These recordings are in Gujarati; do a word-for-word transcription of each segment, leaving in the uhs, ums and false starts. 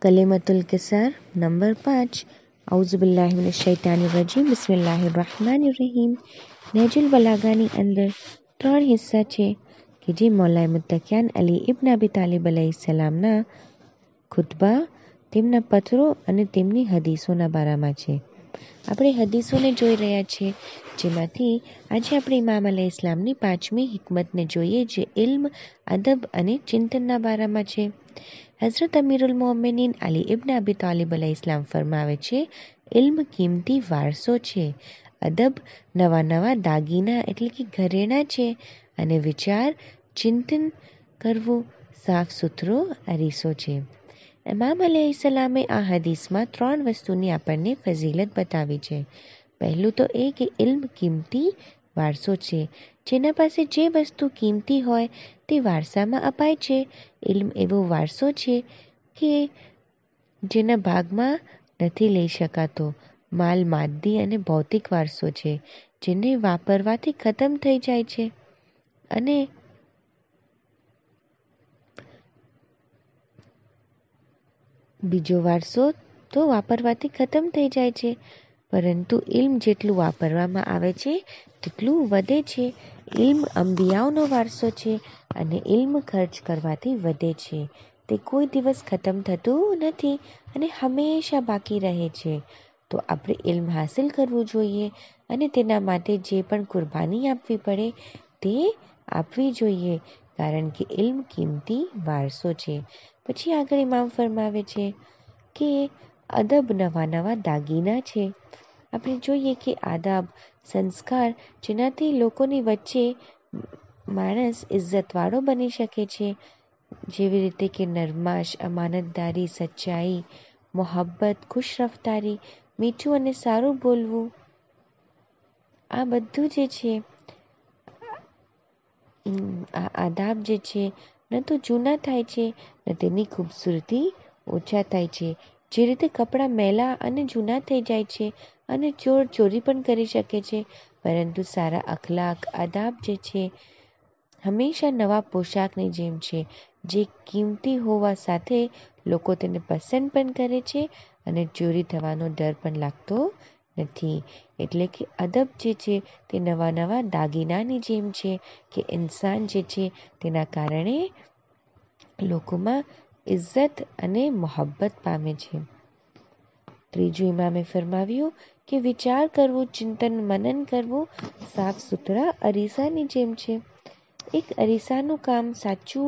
कलिमतुल किसर नंबर पाँच औज़ुबिल्लाहि मिनश्शैतानिर्रजीम बिस्मिल्लाहिर्रहमानिर्रहीम। નહેજુલ બલાગાની અંદર ત્રણ હિસ્સા છે કે જે મૌલાએ મુત્તકિયાન અલી ઇબ્ન અબી તાલિબ અલૈહિસ્સલામના ખુતબા, તેમના પત્રો અને તેમની હદીસોના બારામાં છે. આપણે હદીસોને જોઈ રહ્યા છીએ, જેમાંથી આજે આપણે ઇમામ અલૈહિ ઇસ્લામની પાંચમી હિકમતને જોઈએ, જે ઇલ્મ, અદબ અને ચિંતનના બારામાં છે. હઝરત અમીરુલ મોમિનીન અલી ઇબ્ન અબી તાલિબ અલૈહિસ્સલામ ફરમાવે છે, ઇલ્મ કિંમતી વારસો છે, અદબ નવા નવા દાગીના એટલે કે ઘરેણાં છે, અને વિચાર, ચિંતન કરવું સાફ સુથરો અરીસો છે. ઇમામ અલૈહિસ્સલામે આ હદીસમાં ત્રણ વસ્તુની આપણને ફઝીલત બતાવી છે. પહેલું તો એ કે ઇલ્મ કિંમતી વારસો છે. જેના પાસે જે વસ્તુ કિંમતી હોય તે વારસામાં અપાય છે. ઇલ્મ એવો વારસો છે કે જેના ભાગમાં નથી લઈ શકાતો. માલ માદી અને ભૌતિક વારસો છે, જેને વાપરવાથી ખતમ થઈ જાય છે. અને બીજો વારસો તો વાપરવાથી ખતમ થઈ જાય છે, પરંતુ ઇલ્મ જેટલું વાપરવામાં આવે છે તેટલું વધે છે. ઇલ્મ અંબિયાઓનો વારસો છે, અને ઇલ્મ ખર્ચ કરવાથી વધે છે. તે કોઈ દિવસ ખતમ થતું નથી અને હંમેશા બાકી રહે છે. તો આપણે ઇલ્મ હાસિલ કરવું જોઈએ અને તેના માટે જે પણ કુરબાની આપવી પડે તે આપવી જોઈએ, કારણ કે ઇલ્મ કિંમતી વારસો છે. પછી આગળ ઇમામ ફરમાવે છે કે અદબ નવા નવા દાગીના છે. આપણે જોઈએ કે આદાબ, સંસ્કાર, જેનાથી લોકોની વચ્ચે માણસ ઇજ્જતવાળો બની શકે છે, જેવી રીતે કે નરમાશ, અમાનતદારી, સચ્ચાઈ, મોહબ્બત, ખુશ રફતારી, મીઠું અને સારું બોલવું, આ બધું જે છે આ આદાબ જે છે ન તો જૂના થાય છે, ન તેની ખૂબસૂરતી ઓછા થાય છે. જે રીતે કપડાં મેલા અને જૂના થઈ જાય છે અને ચોર ચોરી પણ કરી શકે છે, પરંતુ સારા અખલાક, આદાબ જે છે હંમેશા નવા પોશાકની જેમ છે, જે કિંમતી હોવા સાથે લોકો તેને પસંદ પણ કરે છે અને ચોરી થવાનો ડર પણ લાગતો નથી. એટલે કે અદબ જે છે તે નવા નવા દાગીનાની જેમ છે કે ઇન્સાન જે છે તેના કારણે લોકોમાં ઇજ્જત અને મોહબ્બત પામે છે. ત્રીજું ઇમામે ફરમાવ્યું કે વિચાર કરવું, ચિંતન મનન કરવું સાફ સુથરા અરીસાની જેમ છે. એક અરીસાનું કામ સાચું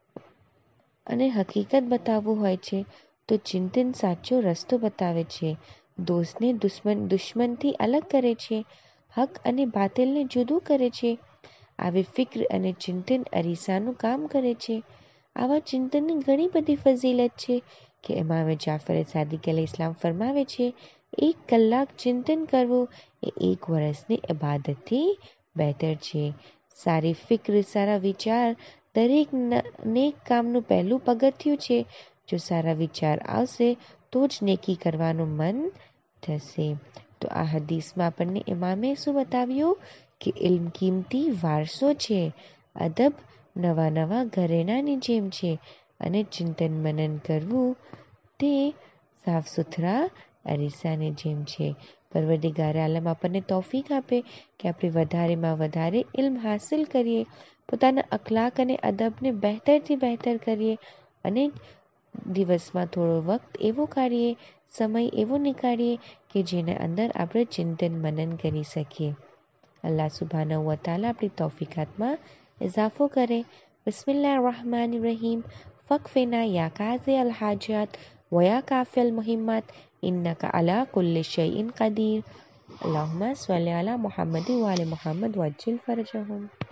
અને હકીકત બતાવવું હોય છે, તો ચિંતન સાચો રસ્તો બતાવે છે, દોસ્તને દુશ્મન દુશ્મનથી અલગ કરે છે, હક અને બાતિલને જુદું કરે છે. આવી ફિક્ર અને ચિંતન અરીસાનું કામ કરે છે. આવા ચિંતનની ઘણી બધી ફઝીલત છે કે ઇમામે જાફર સાદિક અલૈહિસ્સલામ ફરમાવે છે, એક કલાક ચિંતન કરવું એ એક વર્ષની ઇબાદતથી બહેતર છે. સારી ફિક્ર, સારા વિચાર દરેક નેક કામનું પહેલું પગથિયું છે. જો સારા વિચાર આવશે તો જ નેકી કરવાનું મન થશે. તો આ હદીસમાં આપણને ઇમામે શું બતાવ્યું કે ઇલ્મ કિંમતી વારસો છે, અદબ નવા નવા ઘરેણાની જેમ છે, અને ચિંતન મનન કરવું તે સાફ સુથરા અરીસાની જેમ છે. પરવરદિગાર આલમ આપણને તૌફીક આપે કે આપણે વધારેમાં વધારે ઇલ્મ હાસિલ કરીએ, પોતાના અખલાક અને અદબને બહેતરથી બહેતર કરીએ, અને દિવસમાં થોડો વખત એવો કાઢીએ, સમય એવો નીકાળીએ કે જેના અંદર આપણે ચિંતન મનન કરી શકીએ. અલ્લાહ સુબ્હાનહુ વ તઆલા આપણી તૌફીકાતમાં ઇઝાફો કરે. બિસ્મિલ્લાહિર્રહમાનિર્રહીમ. ફકફિના યા કાઝી અલ હાજાત વ યા કાફી અલ મુહિમ્માત ઇન્નકા અલા કુલ્લિ શૈઇન કદીર. અલ્લાहुम्मा स्वल्ली अला मुहम्मद व आलि मुहम्मद वअज्जिल फरजहुम.